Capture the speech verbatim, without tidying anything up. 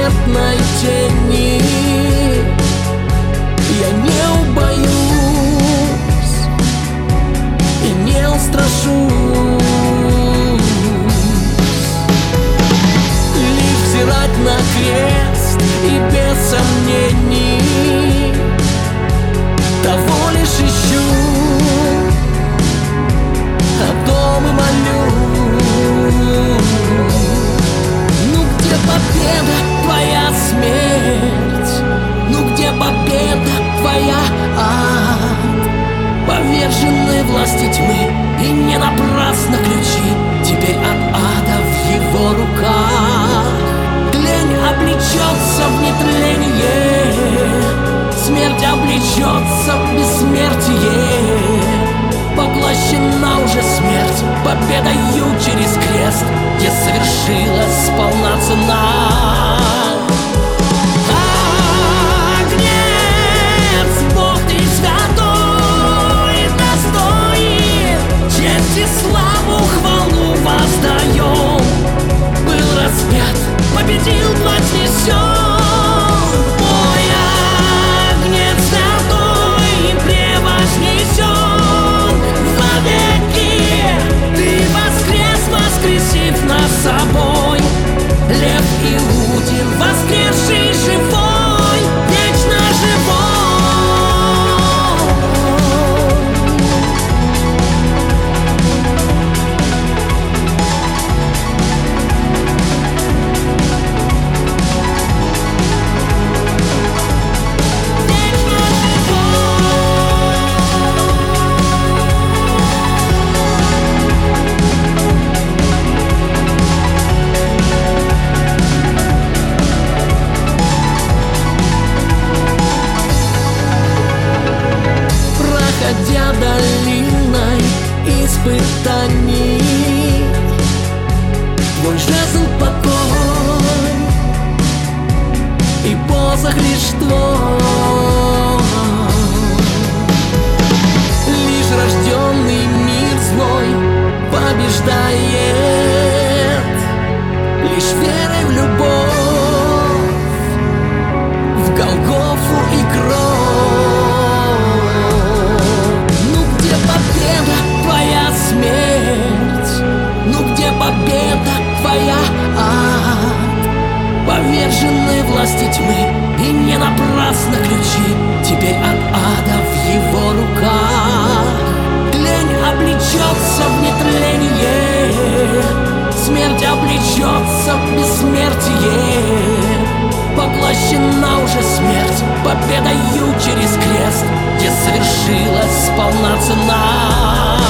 смертной тени. Я не убоюсь и не устрашусь, лишь взирать на крест и без сомнений того лишь ищу, о том и молю. Ну где победа, твоя смерть? Ну где победа твоя, ад? Повержены власти тьмы, и не напрасно ключи теперь от ада в его руках. Тлень облечется в нетление, смерть облечется в бессмертие. Поглощена уже смерть победою через крест, где совершилась сполна цена. Агнец, Бог ты святой, достоин честь и славу, хвалу воздаем. Был распят, победил, вознесен. Мой агнец святой, превознесен. Ты воскрес, воскресив нас собой. Лев Иудин, воскресший живой, вечно живой. Проходя долиной испытаний, твой жезл покой и посох лишь твой. Лишь рожденный мир злой побеждает, лишь верой в любовь, в Голгофу и кровь. Твоя смерть, ну где победа твоя, ад? Повержены власти тьмы, и не напрасно ключи теперь от ада в его руках. Тлень облечется в нетление, смерть облечется в бессмертие. Поглощена уже смерть победою через крест, где совершилась сполна цена.